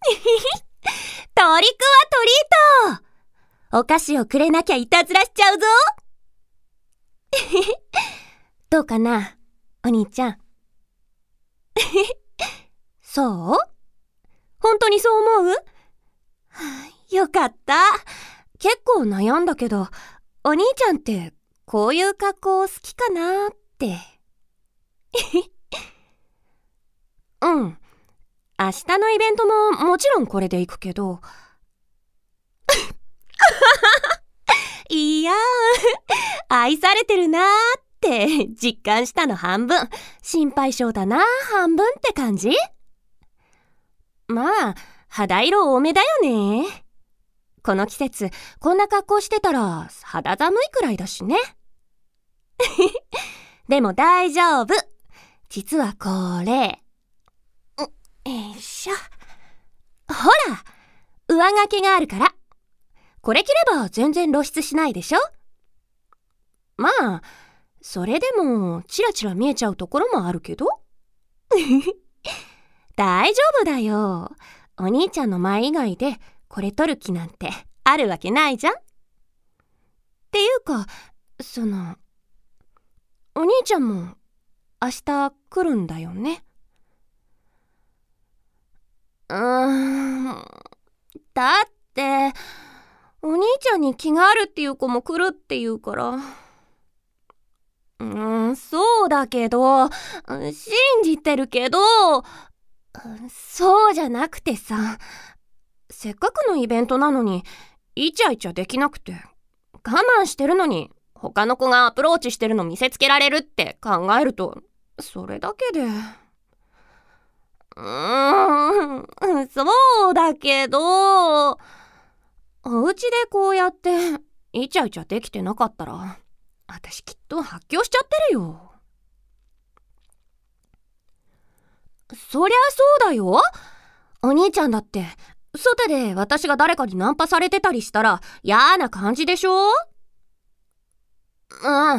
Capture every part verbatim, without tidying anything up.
トリックはトリート。お菓子をくれなきゃいたずらしちゃうぞ。どうかな、お兄ちゃん。そう？本当にそう思う？よかった。結構悩んだけど、お兄ちゃんってこういう格好好きかなって。うん。明日のイベントももちろんこれで行くけど。いやー、愛されてるなーって実感したの半分、心配性だな半分って感じ？まあ、肌色多めだよね。この季節、こんな格好してたら肌寒いくらいだしね。でも大丈夫。実はこれ。よいしょ。ほら、上掛けがあるから。これ着れば全然露出しないでしょ？まあ、それでもチラチラ見えちゃうところもあるけど。大丈夫だよ。お兄ちゃんの前以外でこれ取る気なんてあるわけないじゃん。っていうか、その、お兄ちゃんも明日来るんだよね。うーん、だって、お兄ちゃんに気があるっていう子も来るって言うから。うーん、そうだけど、信じてるけど、そうじゃなくてさ、せっかくのイベントなのにイチャイチャできなくて、我慢してるのに他の子がアプローチしてるの見せつけられるって考えると、それだけで。うーん、そうだけど、お家でこうやってイチャイチャできてなかったら、私きっと発狂しちゃってるよ。そりゃそうだよ。お兄ちゃんだって外で私が誰かにナンパされてたりしたら嫌な感じでしょ？うん、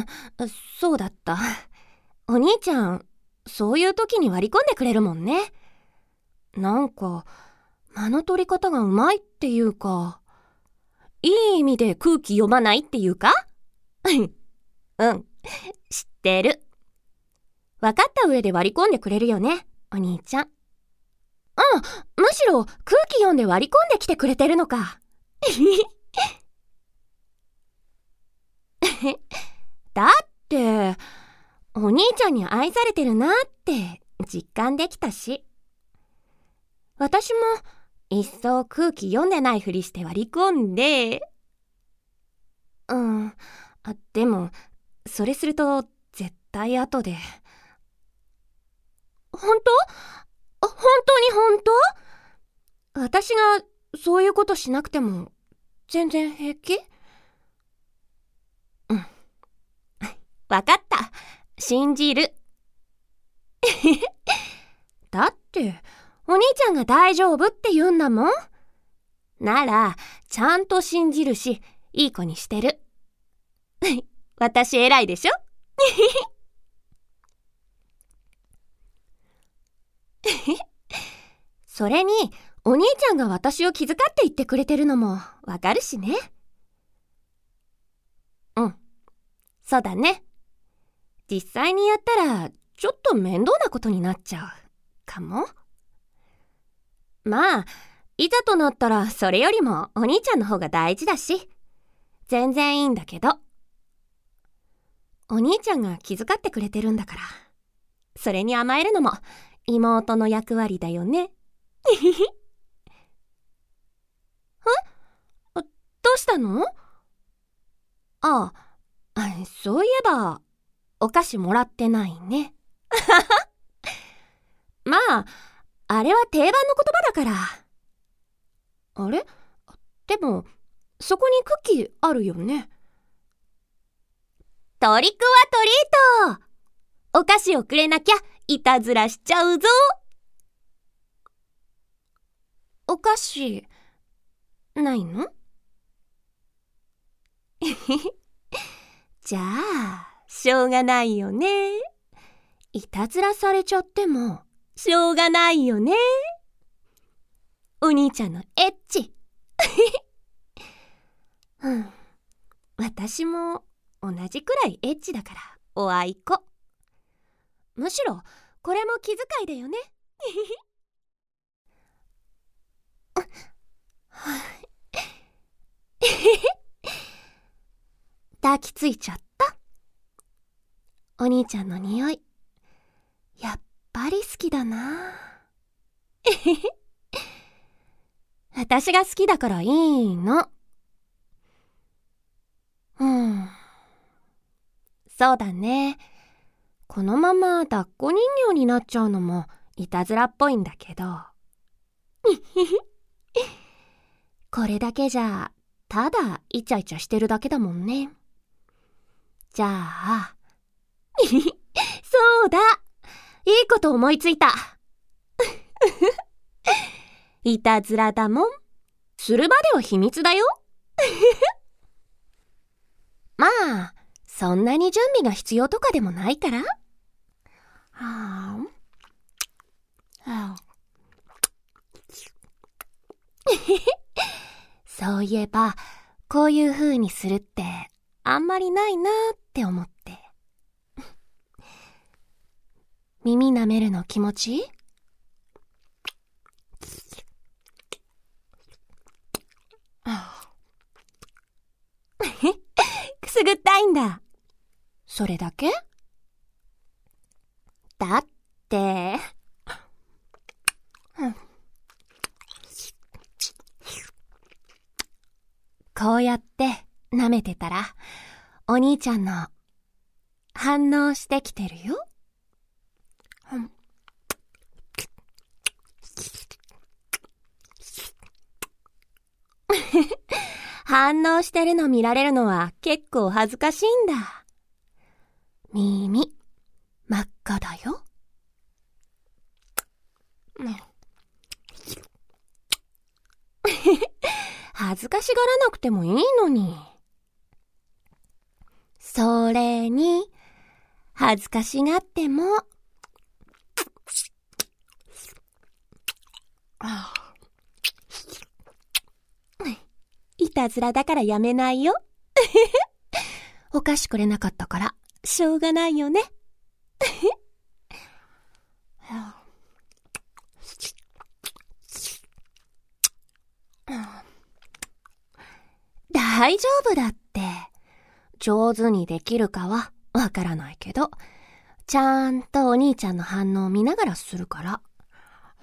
そうだった。お兄ちゃん、そういう時に割り込んでくれるもんね。なんか間の取り方がうまいっていうか、いい意味で空気読まないっていうか。うん、知ってる。分かった上で割り込んでくれるよね、お兄ちゃん。うん、むしろ空気読んで割り込んできてくれてるのか。だってお兄ちゃんに愛されてるなって実感できたし、私も一層空気読んでないふりして割り込んで。うん、あ、でもそれすると絶対後で。本当？本当に本当？私がそういうことしなくても全然平気？うん。わかった。信じる。だって、お兄ちゃんが大丈夫って言うんだもん。なら、ちゃんと信じるし、いい子にしてる。私偉いでしょ？それに、お兄ちゃんが私を気遣って言ってくれてるのもわかるしね。うん、そうだね。実際にやったらちょっと面倒なことになっちゃうかも。まあ、いざとなったらそれよりもお兄ちゃんの方が大事だし、全然いいんだけど。お兄ちゃんが気遣ってくれてるんだから、それに甘えるのも妹の役割だよね。え？どうしたの？ああ、そういえばお菓子もらってないね。まあ、あれは定番の言葉だから。あれ？でもそこにクッキーあるよね。トリックはトリート。お菓子をくれなきゃいたずらしちゃうぞ。お菓子ないの？じゃあしょうがないよね。いたずらされちゃってもしょうがないよね。おお兄ちゃんのエッチ。うん。私も同じくらいエッチだからおあいこ。むしろこれも気遣いだよね。抱きついちゃった。お兄ちゃんの匂い、やっぱり好きだな。私が好きだからいいの。うん。そうだね。このまま抱っこ人形になっちゃうのもいたずらっぽいんだけど。これだけじゃただイチャイチャしてるだけだもんね。じゃあ、そうだ、いいこと思いついた。いたずらだもん。する場では秘密だよ。まあ、そんなに準備が必要とかでもないから。はあ、はあ、そういえば、こういう風にするってあんまりないなって思って。耳舐めるの気持ちいい？くすぐったいんだ。それだけ？だって、うん、こうやって舐めてたらお兄ちゃんの反応してきてるよ。うん、反応してるの見られるのは結構恥ずかしいんだ。耳、真っ赤だよ。恥ずかしがらなくてもいいのに。それに、恥ずかしがっても、いたずらだからやめないよ。お菓子くれなかったから、しょうがないよね。大丈夫だって。上手にできるかはわからないけど、ちゃんとお兄ちゃんの反応を見ながらするから。うん、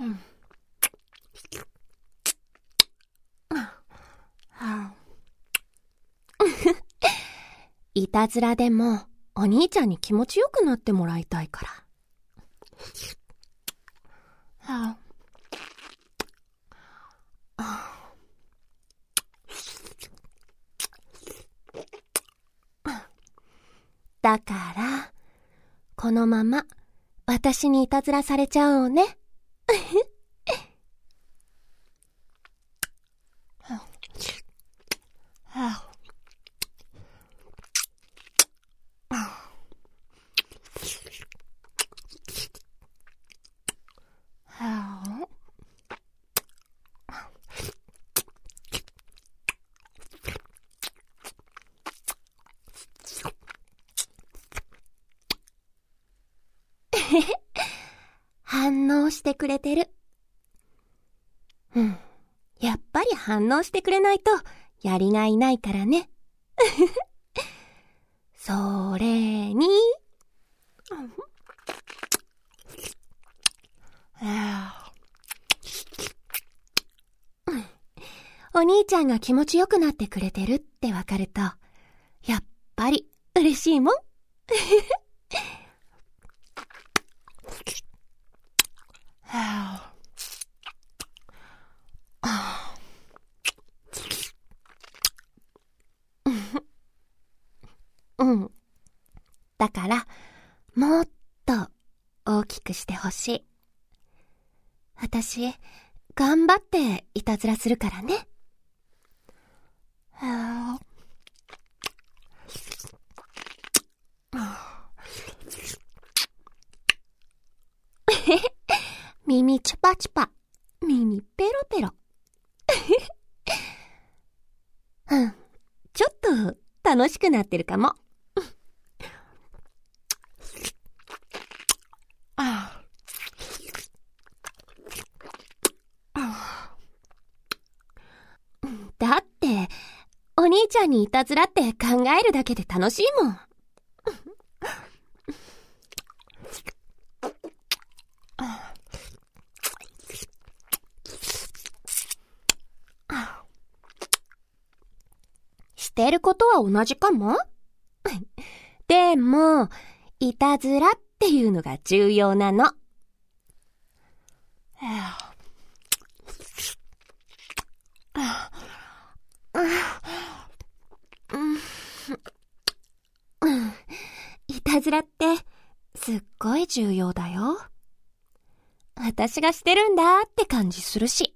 いたずらでもお兄ちゃんに気持ちよくなってもらいたいから。はあ、だからこのまま私にいたずらされちゃうのね。反応してくれてる。うん。やっぱり反応してくれないとやりがいないからね。それに、お兄ちゃんが気持ちよくなってくれてるってわかると、やっぱり嬉しいもん。うん。だから、もっと大きくしてほしい。私、頑張っていたずらするからね。耳チュパチュパ、耳ペロペロ。 うん、ちょっと楽しくなってるかも。だって、お兄ちゃんにいたずらって考えるだけで楽しいもん。してることは同じかも。でも、いたずらっていうのが重要なの。いたずらってすっごい重要だよ。私がしてるんだって感じするし。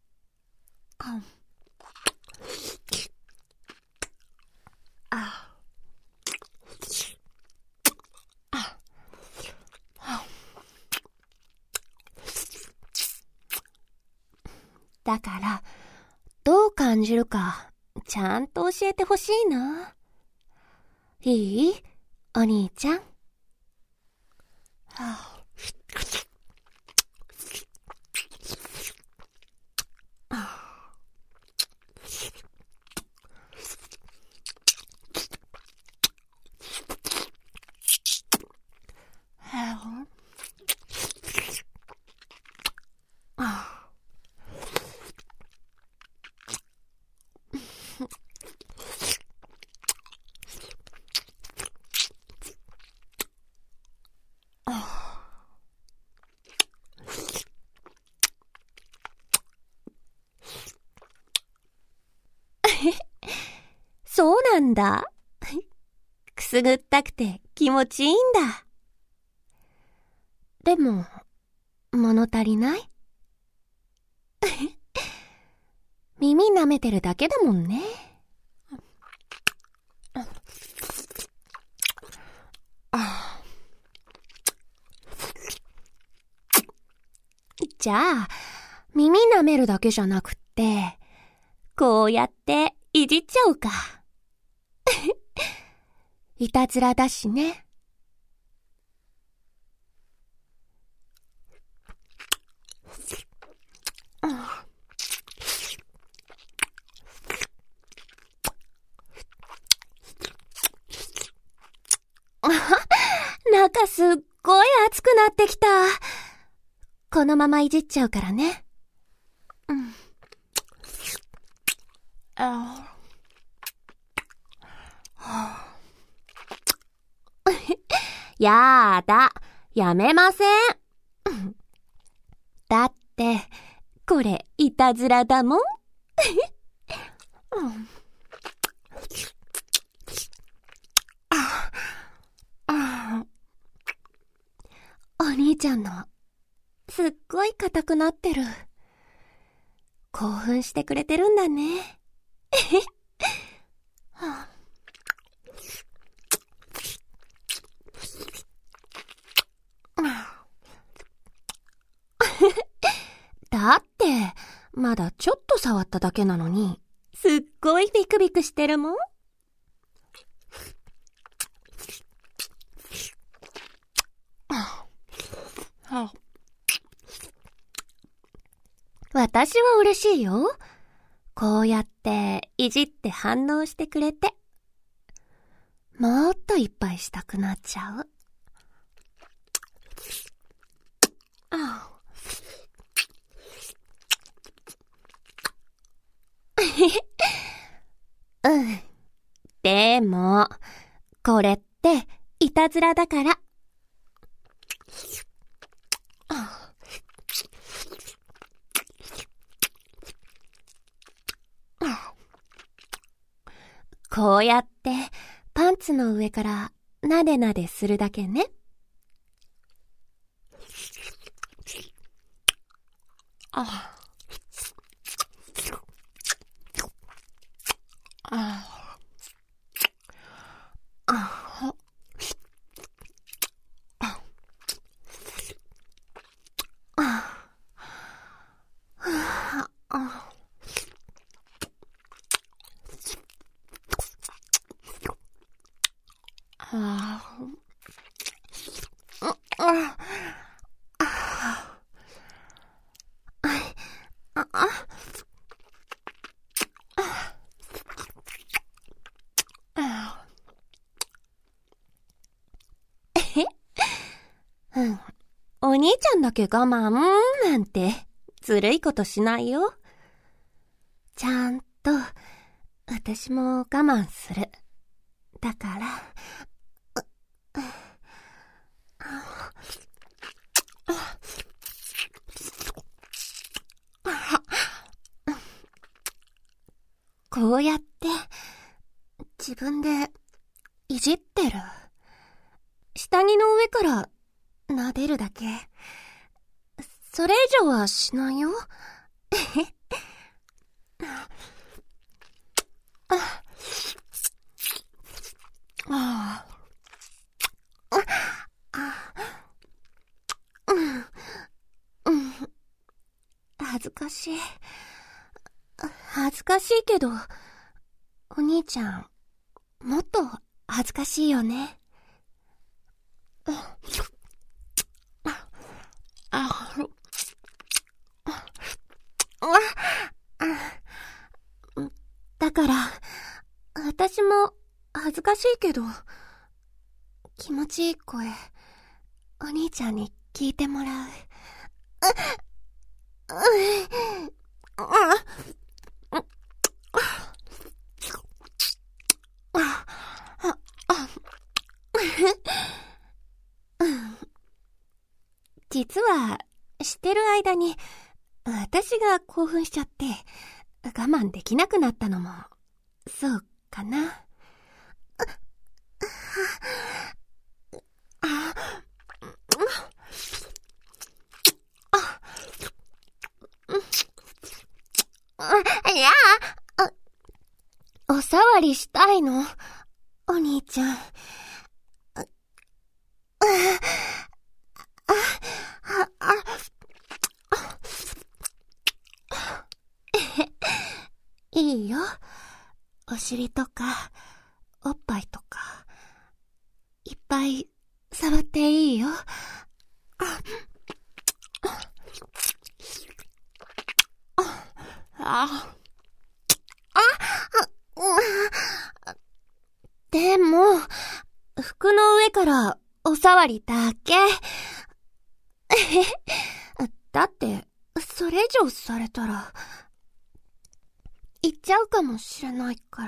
だから、どう感じるか、ちゃんと教えてほしいな。いい？お兄ちゃん。そうなんだ。くすぐったくて気持ちいいんだ。でも、物足りない？耳舐めてるだけだもんね。じゃあ、耳舐めるだけじゃなくって、こうやっていじっちゃおうか。いたずらだしね。中すっごい熱くなってきた。このままいじっちゃうからね。うん。あやーだ、やめません。だって、これいたずらだもん。お兄ちゃんのすっごい硬くなってる。興奮してくれてるんだね。だって、まだちょっと触っただけなのに、すっごいビクビクしてるもん。私は嬉しいよ。こうやっていじって反応してくれて。もっといっぱいしたくなっちゃう。うん。でも、これっていたずらだから。こうやってパンツの上からなでなでするだけね。あああお兄ちゃんだけ我慢なんてずるいことしないよ。ちゃんと私も我慢する。だから、こうやって自分でいじってる。下着の上から撫でるだけ。それ以上はしないよ。あ恥ずかしい。恥ずかしいけど、お兄ちゃん、もっと恥ずかしいよね。だから、私も恥ずかしいけど、気持ちいい声、お兄ちゃんに聞いてもらう。実は、してる間に、私が興奮しちゃって、我慢できなくなったのも、そうかな。いやおさわりしたいの、お兄ちゃん。いいよ。お尻とか、おっぱいとか、いっぱい触っていいよ。あでも、服の上からおさわりだけ。だって、それ以上されたら、行っちゃうかもしれないから。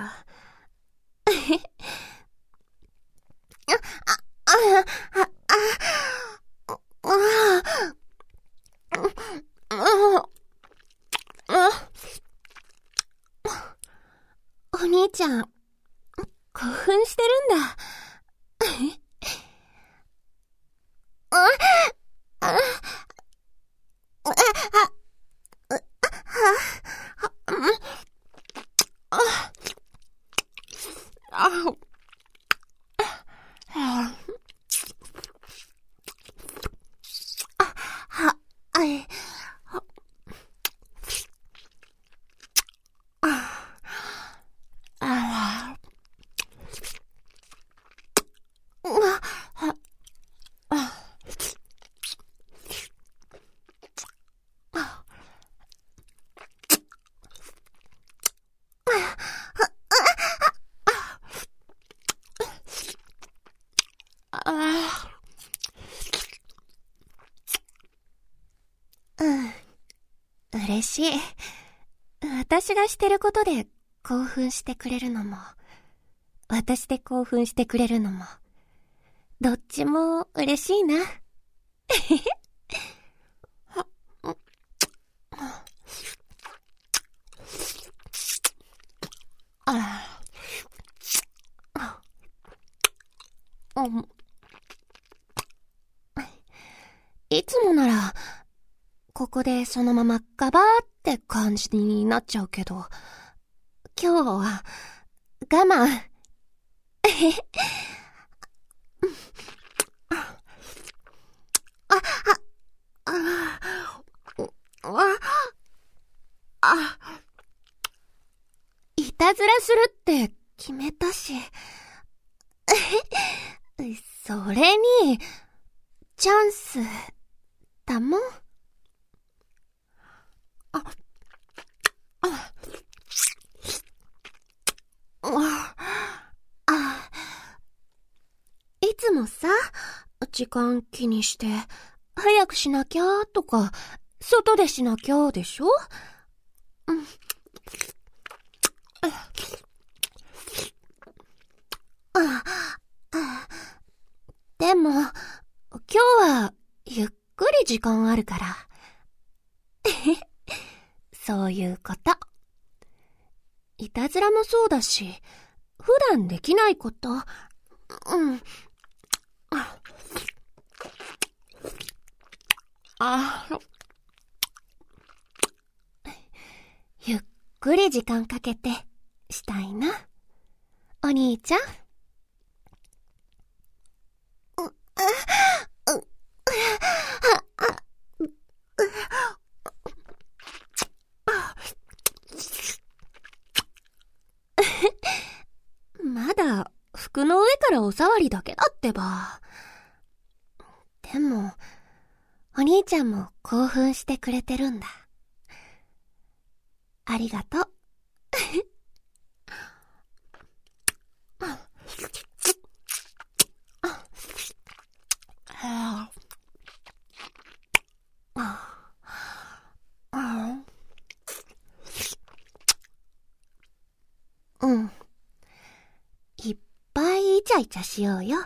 お兄ちゃん、興奮してるんだ。嬉しい。私がしてることで興奮してくれるのも、私で興奮してくれるのも、どっちも嬉しいな。いつもなら、ここでそのままガバーって感じになっちゃうけど、今日は我慢。いたずらするって決めたし。それに、チャンスだもん。あ、あ、あ、あ、いつもさ、時間気にして、 早くしなきゃとか、外でしなきゃでしょ？うん。でも、今日はゆっくり時間あるから。そういうこと。いたずらもそうだし、普段できないこと。うん。あ、ゆっくり時間かけてしたいな。お兄ちゃん。まだ服の上からおさわりだけだってば。でも、お兄ちゃんも興奮してくれてるんだ。ありがとう。うん。いっぱいイチャイチャしようよ。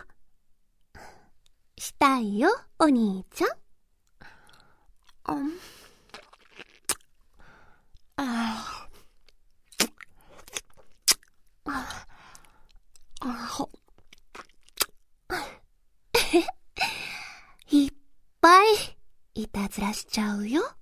したいよ、お兄ちゃん。うん。ああ。あいっぱいいたずらしちゃうよ。